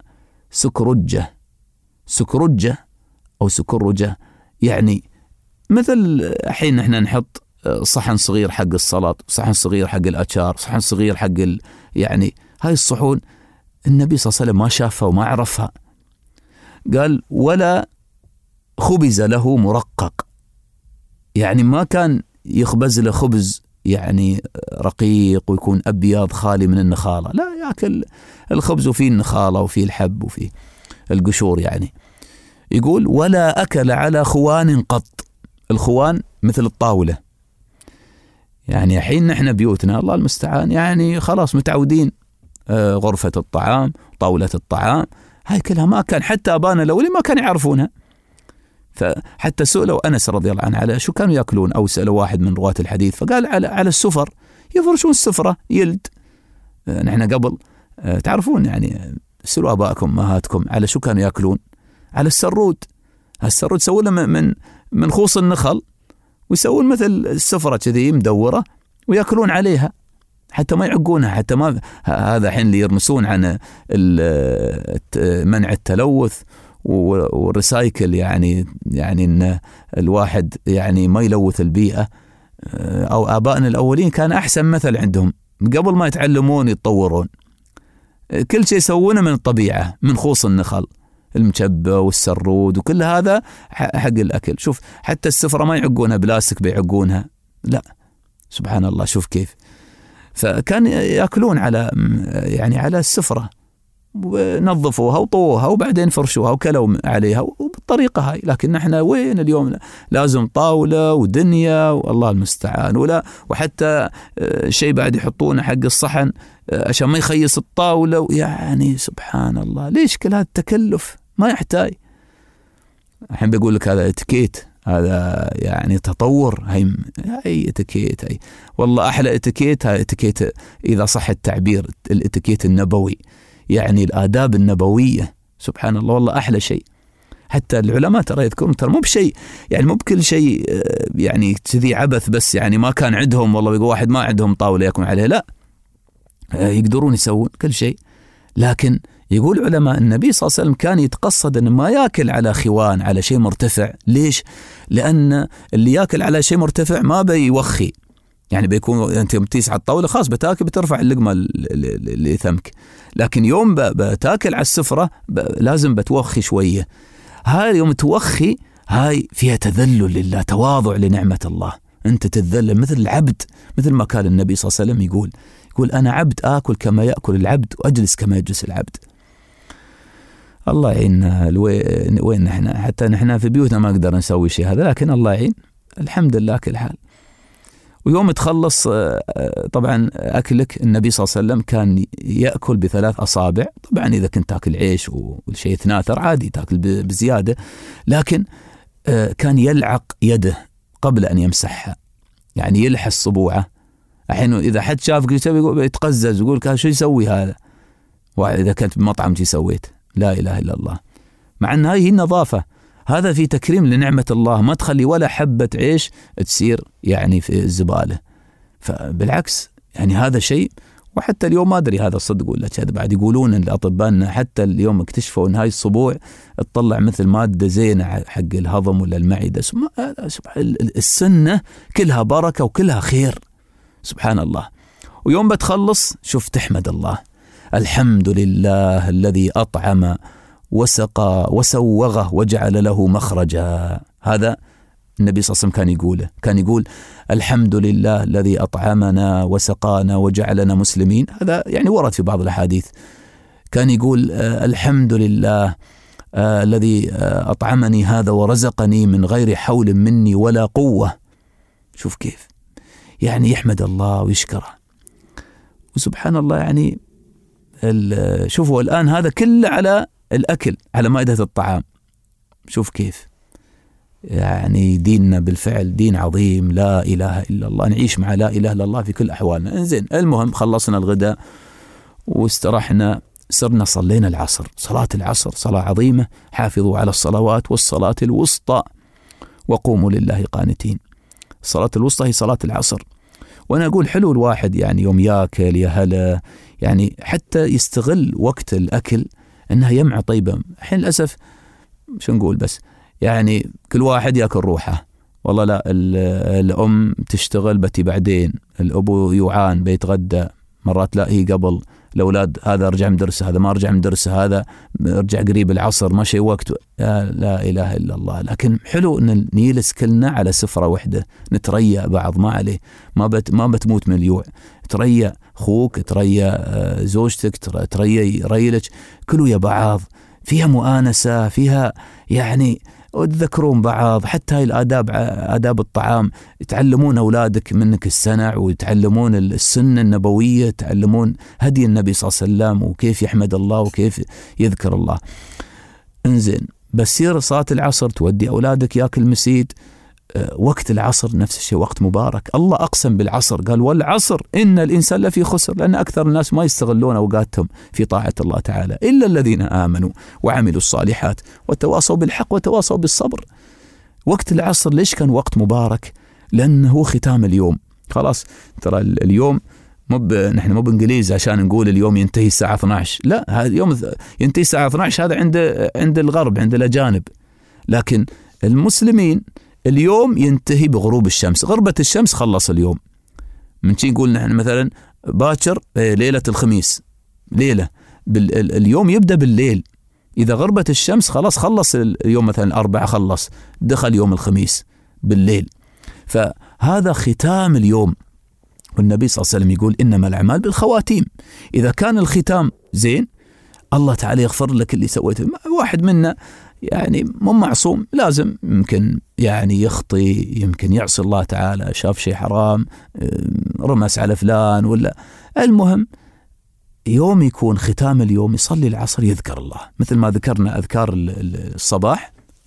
سكرجة أو سكرجة، يعني مثل حين نحن نحط صحن صغير حق السلطة، صحن صغير حق الأشار، صحن صغير حق يعني هاي الصحون. النبي صلى الله عليه وسلم ما شافها وما عرفها. قال: ولا خبز له مرقق، يعني ما كان يخبز له خبز يعني رقيق ويكون أبيض خالي من النخالة، لا، يأكل الخبز وفيه النخالة وفيه الحب وفيه القشور يعني. يقول: ولا أكل على خوان قط. الخوان مثل الطاولة، يعني حين نحن بيوتنا الله المستعان يعني خلاص متعودين غرفة الطعام، طاولة الطعام، هاي كلها ما كان حتى أبانا الأولي ما كانوا يعرفونها. فحتى سئلوا أنس رضي الله عنه على شو كانوا يأكلون، أو سألوا واحد من رواة الحديث فقال: على السفر، يفرشون السفرة يلد. نحن قبل تعرفون يعني سألوا أبائكم أمهاتكم على شو كانوا يأكلون؟ على السرود. السرود يسوون من خوص النخل، ويسوون مثل السفرة كذي مدورة ويأكلون عليها حتى ما يعقونها، حتى ما هذا حين اللي يرمسون عن منع التلوث والريسايكل، يعني إن الواحد يعني ما يلوث البيئة. أو آبائنا الأولين كان أحسن مثل عندهم، قبل ما يتعلمون يتطورون، كل شيء يسوونه من الطبيعة، من خوص النخل، المشبة والسرود وكل هذا حق الأكل. شوف حتى السفرة ما يعقونها بلاستيك بيعقونها، لا، سبحان الله، شوف كيف. فكان يأكلون على السفرة، ونظفوها وطووها وبعدين فرشوها وكلوا عليها وبالطريقة هاي. لكن نحن وين اليوم؟ لازم طاولة ودنيا والله المستعان، وحتى شيء بعد يحطونه حق الصحن عشان ما يخيص الطاولة، يعني سبحان الله، ليش كل هذا التكلف؟ ما يحتاج. الحين بيقول لك هذا اتيكيت، هذا يعني تطور. هاي اتيكيت، هاي والله أحلى اتيكيت. هاي اتيكيت إذا صح التعبير، الاتيكيت النبوي، يعني الآداب النبوية. سبحان الله، والله أحلى شيء. حتى العلماء ترى يذكرون، ترى مو بشيء يعني مو بكل شيء يعني كذي عبث بس، يعني ما كان عندهم والله بيقول واحد ما عندهم طاولة يكون عليها، لا، يقدرون يسوون كل شيء. لكن يقول علماء النبي صلى الله عليه وسلم كان يتقصد أن ما يأكل على خوان، على شيء مرتفع. ليش؟ لأن اللي يأكل على شيء مرتفع ما بيوخي، يعني بيكون أنت يوم تيس على الطاولة خلاص بتاكل بترفع اللقمة اللي ثمك، لكن يوم بتاكل على السفرة لازم بتوخي شوية. هاي يوم توخي هاي فيها تذلل لله، تواضع لنعمة الله. أنت تتذلل مثل العبد، مثل ما قال النبي صلى الله عليه وسلم، يقول أنا عبد آكل كما يأكل العبد وأجلس كما يجلس العبد. الله يعيننا. وين نحن؟ حتى نحن في بيوتنا ما نقدر نسوي شيء هذا، لكن الله يعين، الحمد لله كل حال. ويوم تخلص طبعا أكلك، النبي صلى الله عليه وسلم كان يأكل ب3 أصابع. طبعا إذا كنت تأكل عيش والشيء يتناثر عادي تأكل بزيادة، لكن كان يلعق يده قبل أن يمسحها، يعني يلحس صبوعه. الحين إذا حد شافك يتقزز يقول شو يسوي هذا، وإذا كنت بمطعم سويت. لا إله إلا الله. مع أن هذه النظافة، هذا في تكريم لنعمة الله، ما تخلي ولا حبة عيش تسير يعني في الزبالة. فبالعكس يعني هذا شيء. وحتى اليوم ما أدري هذا صدق ولا كذا، بعد يقولون أن الأطباء حتى اليوم اكتشفوا أن هاي الصبوع تطلع مثل مادة زينة حق الهضم ولا المعدة. السنة كلها بركة وكلها خير، سبحان الله. ويوم بتخلص شوف تحمد الله، الحمد لله الذي أطعم وسقى وسوغه وجعل له مخرجا. هذا النبي صلى الله عليه وسلم كان يقول الحمد لله الذي أطعمنا وسقانا وجعلنا مسلمين. هذا يعني ورد في بعض الأحاديث. كان يقول الحمد لله الذي أطعمني هذا ورزقني من غير حول مني ولا قوة. شوف كيف يعني يحمد الله ويشكره. وسبحان الله يعني شوفوا الآن هذا كله على الأكل، على مائدة الطعام. شوف كيف يعني ديننا بالفعل دين عظيم، لا إله إلا الله، نعيش مع لا إله إلا الله في كل أحوالنا. إنزين، المهم خلصنا الغداء واسترحنا، صرنا صلينا العصر. صلاة العصر صلاة عظيمة، حافظوا على الصلوات والصلاة الوسطى وقوموا لله قانتين. الصلاة الوسطى هي صلاة العصر. وأنا أقول حلو الواحد يعني يوم يأكل يا هلا يعني حتى يستغل وقت الأكل أنها يمعة طيبة. الحين للأسف شو نقول، بس يعني كل واحد يأكل روحه. والله لا، الأم تشتغل بتي بعدين، الأبو يوعان بيتغدى مرات، لا هي قبل الأولاد، هذا رجع من درسه، هذا ما رجع من درسه، هذا رجع قريب العصر ما شيء وقت. لا إله إلا الله. لكن حلو أن نجلس كلنا على سفرة واحدة، نتريا بعض، ما عليه، ما بتموت من الجوع. تريا أخوك، تريا زوجتك، تريا ريلك، كلوا يا بعض، فيها مؤانسة، فيها يعني وتذكرون بعض. حتى هاي الآداب، آداب الطعام، تعلمون أولادك منك السنع، ويتعلمون السنة النبوية، تعلمون هدي النبي صلى الله عليه وسلم وكيف يحمد الله وكيف يذكر الله. انزين، بسير صلاة العصر تودي أولادك يأكل مسيد. وقت العصر نفس الشيء، وقت مبارك. الله أقسم بالعصر، قال والعصر إن الإنسان لفي خسر، لأن أكثر الناس ما يستغلون أوقاتهم في طاعة الله تعالى إلا الذين آمنوا وعملوا الصالحات وتواصوا بالحق وتواصوا بالصبر. وقت العصر ليش كان وقت مبارك؟ لأنه هو ختام اليوم. خلاص ترى اليوم نحن مو بإنجليز عشان نقول اليوم ينتهي الساعة 12، لا، هذا اليوم ينتهي الساعة 12 هذا عند الغرب، عند الأجانب. لكن المسلمين اليوم ينتهي بغروب الشمس، غربة الشمس خلص اليوم. من شي نقول نحن مثلا باكر ليلة الخميس، ليلة اليوم يبدأ بالليل. إذا غربت الشمس خلاص خلص اليوم، مثلا الأربعاء خلص، دخل يوم الخميس بالليل. فهذا ختام اليوم. والنبي صلى الله عليه وسلم يقول إنما الأعمال بالخواتيم. إذا كان الختام زين الله تعالى يغفر لك اللي سويته. واحد منا يعني مو معصوم، لازم يمكن يعني يخطي، يمكن يعصي الله تعالى، شاف شيء حرام، رمس على فلان ولا. المهم يوم يكون ختام اليوم يصلي العصر يذكر الله، مثل ما ذكرنا أذكار الصباح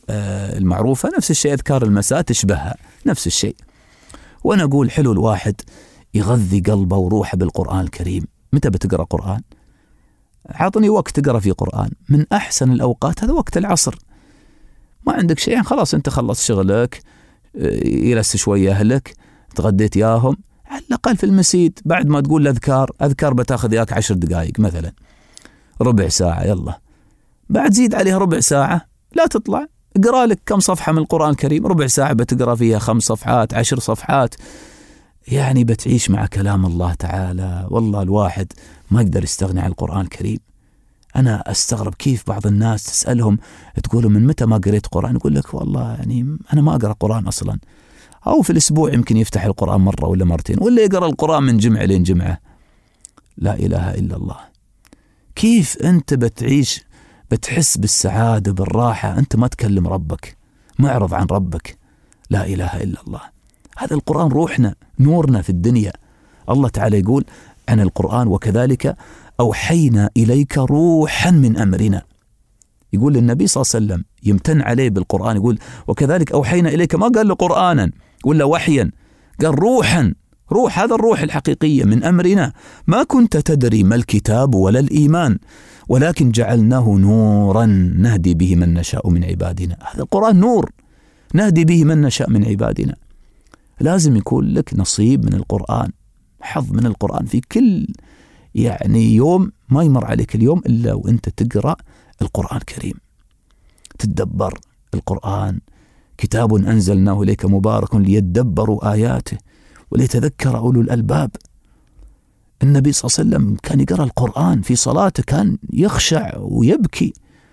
المعروفة، نفس الشيء أذكار المساء تشبهها نفس الشيء. وأنا أقول حلو الواحد يغذي قلبه وروحه بالقرآن الكريم. متى بتقرأ قرآن؟ عطني وقت تقرأ فيه قرآن. من أحسن الأوقات هذا وقت العصر. ما عندك شيء يعني خلاص أنت خلص شغلك، يلس شوية أهلك، تغديت ياهم، على الأقل في المسجد بعد ما تقول أذكار بتاخذ ياك 10 دقائق مثلا، ربع ساعة، يلا بعد زيد عليها ربع ساعة، لا تطلع اقرأ لك كم صفحة من القرآن الكريم، ربع ساعة بتقرأ فيها 5 صفحات 10 صفحات، يعني بتعيش مع كلام الله تعالى. والله الواحد ما يقدر يستغني عن القرآن الكريم. أنا أستغرب كيف بعض الناس تسألهم تقولوا من متى ما قريت قرآن، يقول لك والله يعني أنا ما أقرأ قرآن أصلا، أو في الأسبوع يمكن يفتح القرآن مرة ولا مرتين، ولا يقرأ القرآن من جمعة لين جمعة. لا إله إلا الله. كيف أنت بتعيش بتحس بالسعادة بالراحة أنت ما تكلم ربك، معرض عن ربك؟ لا إله إلا الله. هذا القرآن روحنا نورنا في الدنيا. الله تعالى يقول عن القرآن وكذلك أوحينا إليك روحا من أمرنا. يقول للنبي صلى الله عليه وسلم يمتن عليه بالقرآن، يقول وكذلك أوحينا إليك، ما قال له قرآنا ولا وحيا، قال روحا. روح، هذا الروح الحقيقية من أمرنا، ما كنت تدري ما الكتاب ولا الإيمان ولكن جعلناه نورا نهدي به من نشاء من عبادنا. هذا القرآن نور نهدي به من نشاء من عبادنا. لازم يكون لك نصيب من القرآن، حظ من القرآن في كل يعني يوم. ما يمر عليك اليوم إلا وأنت تقرأ القرآن الكريم، تتدبر القرآن. كتاب أنزلناه إليك مبارك ليدبروا آياته وليتذكر أولو الألباب. النبي صلى الله عليه وسلم كان يقرأ القرآن في صلاته، كان يخشع ويبكي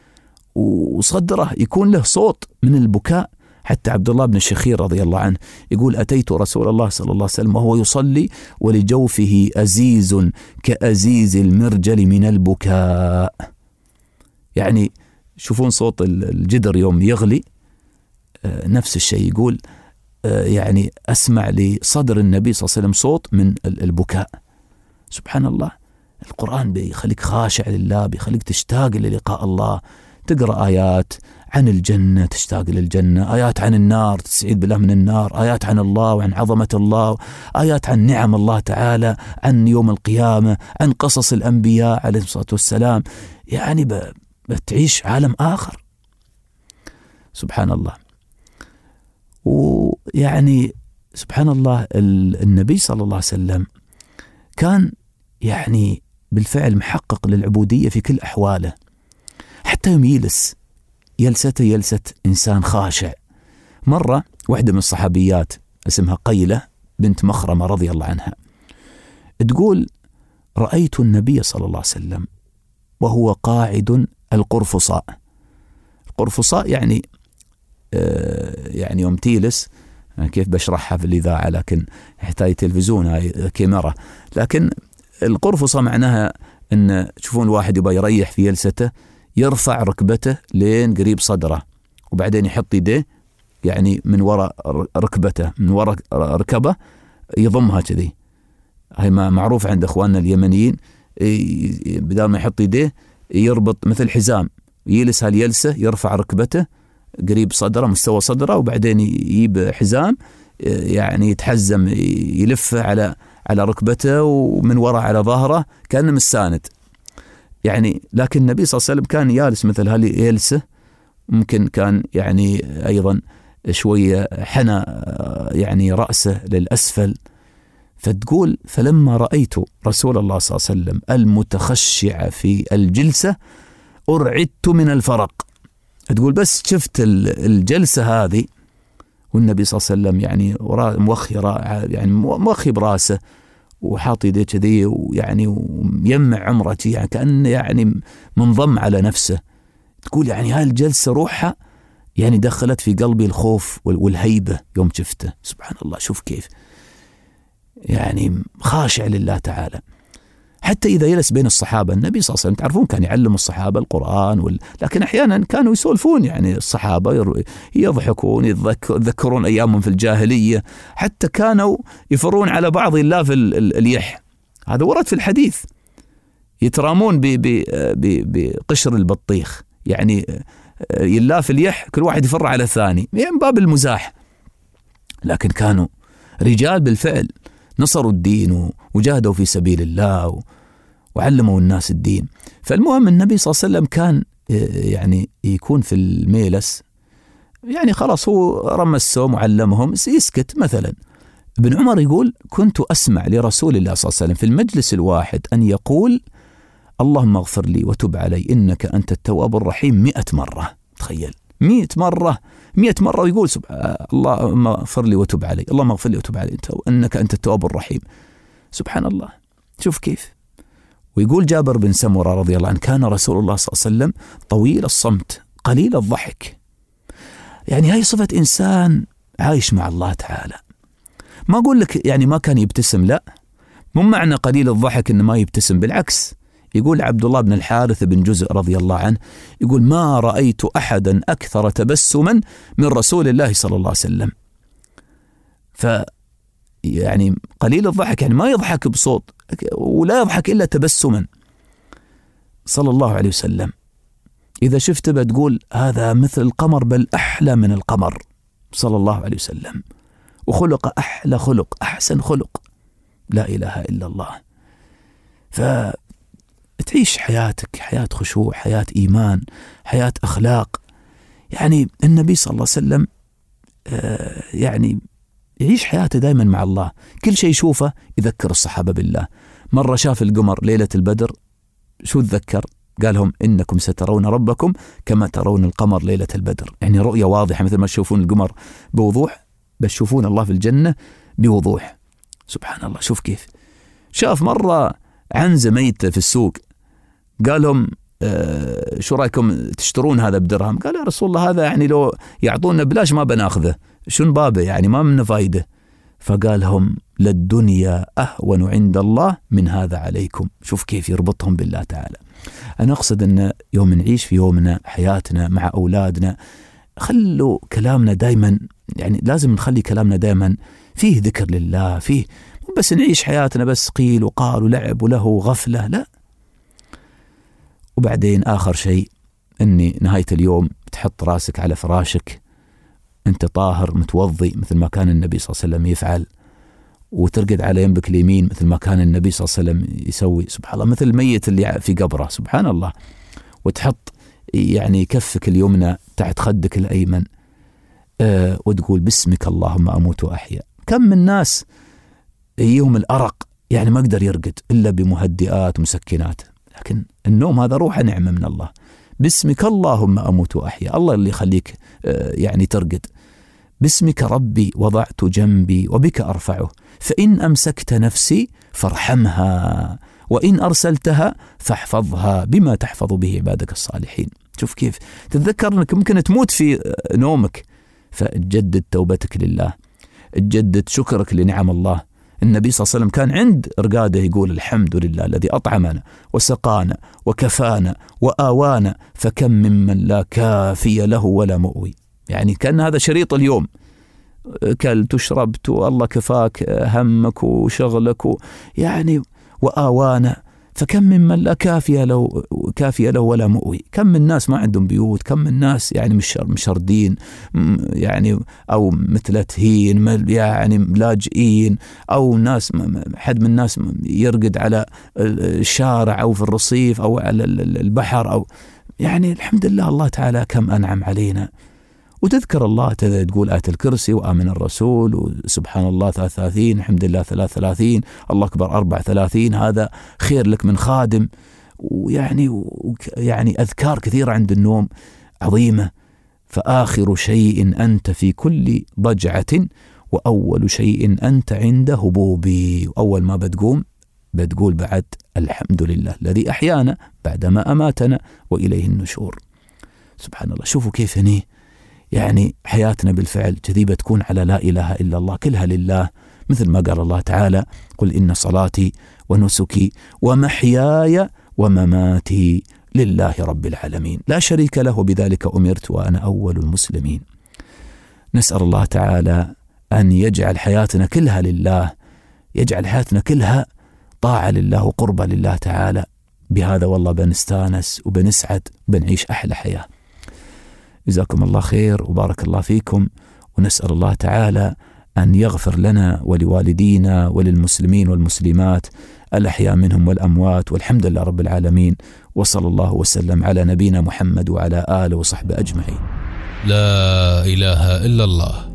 وصدره يكون له صوت من البكاء. حتى عبد الله بن الشخير رضي الله عنه يقول أتيت رسول الله صلى الله عليه وسلم وهو يصلي ولجوفه أزيز كأزيز المرجل من البكاء. يعني شوفون صوت الجدر يوم يغلي، نفس الشيء يقول يعني أسمع لصدر النبي صلى الله عليه وسلم صوت من البكاء. سبحان الله. القرآن بيخليك خاشع لله، بيخليك تشتاق للقاء الله. تقرأ آيات عن الجنة تشتاق للجنة، آيات عن النار تستعيذ بالله من النار، آيات عن الله وعن عظمة الله، آيات عن نعم الله تعالى، عن يوم القيامة، عن قصص الأنبياء عليه الصلاة والسلام. يعني بتعيش عالم آخر. سبحان الله. ويعني سبحان الله النبي صلى الله عليه وسلم كان يعني بالفعل محقق للعبودية في كل أحواله. حتى يوم يجلس يلسته يلسة إنسان خاشع. مرة واحدة من الصحابيات اسمها قيلة بنت مخرمة رضي الله عنها تقول رأيت النبي صلى الله عليه وسلم وهو قاعد القرفصاء. القرفصاء يعني يعني يوم تيلس، كيف بشرحها في الإذاعة لكن يحتاج تلفزيون هاي كاميرا. لكن القرفصة معناها أن تشوفون الواحد يبغى يريح في جلسته يرفع ركبته لين قريب صدره وبعدين يحط يديه يعني من وراء ركبته، من وراء ركبه يضمها كذي. هاي ما معروف عند اخواننا اليمنيين، بدل ما يحط يديه يربط مثل حزام، يجلس هالجلسه يرفع ركبته قريب صدره مستوى صدره وبعدين يجيب حزام يعني يتحزم يلفه على ركبته ومن وراء على ظهره كأنه مستاند يعني. لكن النبي صلى الله عليه وسلم كان جالس مثل هالجلسه، ممكن كان يعني أيضا شوية حنى يعني رأسه للأسفل. فتقول فلما رأيت رسول الله صلى الله عليه وسلم المتخشع في الجلسة أرعدت من الفرق. تقول بس شفت الجلسة هذه والنبي صلى الله عليه وسلم يعني يعني موخي براسه وحاط يديه كذي ويعني ويمع عمرتي يعني كأنه يعني منضم على نفسه. تقول يعني هاي الجلسة روحها يعني دخلت في قلبي الخوف والهيبة يوم شفته. سبحان الله، شوف كيف يعني خاشع لله تعالى. حتى إذا جلس بين الصحابة النبي صلى الله عليه وسلم تعرفون كان يعلم الصحابة القرآن لكن أحيانا كانوا يسولفون يعني الصحابة يضحكون يتذكرون أيامهم في الجاهلية، حتى كانوا يفرون على بعض الله في اليح. هذا ورد في الحديث. يترامون بقشر البطيخ يعني يلاف اليح كل واحد يفر على الثاني يعني باب المزاح، لكن كانوا رجال بالفعل نصروا الدين وجاهدوا في سبيل الله وعلموا الناس الدين. فالمهم النبي صلى الله عليه وسلم كان يعني يكون في الميلس، يعني خلاص هو رمى السوم وعلمهم يسكت. مثلا ابن عمر يقول كنت أسمع لرسول الله صلى الله عليه وسلم في المجلس الواحد أن يقول اللهم اغفر لي وتب علي إنك أنت التواب الرحيم 100 مرة. تخيل 100 مرة، 100 مرة ويقول اللهم اغفر لي وتب علي، اللهم اغفر لي وتب علي إنك أنت التواب الرحيم. سبحان الله، شوف كيف. ويقول جابر بن سمرة رضي الله عنه كان رسول الله صلى الله عليه وسلم طويل الصمت قليل الضحك. يعني هاي صفة إنسان عايش مع الله تعالى. ما أقول لك يعني ما كان يبتسم، لا، مو معنى قليل الضحك إنه ما يبتسم، بالعكس. يقول عبد الله بن الحارث بن جزء رضي الله عنه يقول ما رأيت أحدا أكثر تبسما من رسول الله صلى الله عليه وسلم. يعني قليل الضحك يعني ما يضحك بصوت ولا يضحك إلا تبسما صلى الله عليه وسلم. إذا شفت بتقول هذا مثل القمر بل أحلى من القمر صلى الله عليه وسلم، وخلق أحلى خلق، أحسن خلق، لا إله إلا الله. فتعيش حياتك حياة خشوع، حياة إيمان، حياة أخلاق. يعني النبي صلى الله عليه وسلم يعني يعيش حياته دائما مع الله، كل شيء يشوفه يذكر الصحابة بالله. مرة شاف القمر ليلة البدر، شو تذكر؟ قالهم إنكم سترون ربكم كما ترون القمر ليلة البدر. يعني رؤية واضحة، مثل ما تشوفون القمر بوضوح بس تشوفون الله في الجنة بوضوح. سبحان الله، شوف كيف. شاف مرة عنزة ميتة في السوق، قالهم شو رأيكم تشترون هذا بدرهم؟ قال يا رسول الله هذا يعني لو يعطونا بلاش ما بناخذه، شو بابه يعني ما منه فايدة. فقالهم للدنيا أهون عند الله من هذا عليكم. شوف كيف يربطهم بالله تعالى. أنا أقصد أن يوم نعيش في يومنا حياتنا مع أولادنا، خلوا كلامنا دايما، يعني لازم نخلي كلامنا دايما فيه ذكر لله، فيه مو بس نعيش حياتنا بس قيل وقال ولعب وله وغفلة، لا. وبعدين آخر شيء أني نهاية اليوم تحط راسك على فراشك أنت طاهر متوضي مثل ما كان النبي صلى الله عليه وسلم يفعل، وترقد على ينبك اليمين مثل ما كان النبي صلى الله عليه وسلم يسوي. سبحان الله، مثل الميت اللي في قبره. سبحان الله. وتحط يعني كفك اليمنى تحت خدك الأيمن وتقول باسمك اللهم أموت وأحيا. كم من ناس يوم الأرق يعني ما قدر يرقد إلا بمهدئات ومسكنات، لكن النوم هذا روح نعمة من الله. باسمك اللهم أموت وأحيا، الله اللي يخليك يعني ترقد. باسمك ربي وضعت جنبي وبك أرفعه، فإن أمسكت نفسي فارحمها وإن أرسلتها فاحفظها بما تحفظ به عبادك الصالحين. شوف كيف تتذكر أنك ممكن تموت في نومك، فتجدد توبتك لله، تجدد شكرك لنعم الله. النبي صلى الله عليه وسلم كان عند رقاده يقول الحمد لله الذي أطعمنا وسقانا وكفانا وآوانا فكم ممن لا كافي له ولا مؤوي. يعني كان هذا شريط اليوم، كلت وشربت والله كفاك همك وشغلك يعني وآوانا فكم ممن لا كافي له ولا مؤوي. كم من الناس ما عندهم بيوت، كم من الناس يعني مشردين يعني أو مثلتهين يعني لاجئين، أو ناس حد من الناس يرقد على الشارع أو في الرصيف أو على البحر، أو يعني الحمد لله الله تعالى كم أنعم علينا. وتذكر الله تقول آية الكرسي وآمن الرسول وسبحان الله 33، الحمد لله 33، الله أكبر 34. هذا خير لك من خادم. ويعني أذكار كثيرة عند النوم عظيمة. فآخر شيء أنت في كل ضجعة وأول شيء أنت عند هبوبي. وأول ما بتقول بعد الحمد لله الذي أحيانا بعدما أماتنا وإليه النشور. سبحان الله. شوفوا كيف هني يعني حياتنا بالفعل كذي بتكون على لا إله إلا الله، كلها لله، مثل ما قال الله تعالى قل إن صلاتي ونسكي ومحياي ومماتي لله رب العالمين لا شريك له بذلك أمرت وأنا أول المسلمين. نسأل الله تعالى أن يجعل حياتنا كلها لله، يجعل حياتنا كلها طاعة لله وقربة لله تعالى. بهذا والله بنستانس وبنسعد وبنعيش أحلى حياة. جزاكم الله خير وبارك الله فيكم، ونسأل الله تعالى أن يغفر لنا ولوالدينا وللمسلمين والمسلمات الأحياء منهم والأموات، والحمد لله رب العالمين، وصلى الله وسلم على نبينا محمد وعلى آله وصحبه أجمعين. لا إله إلا الله.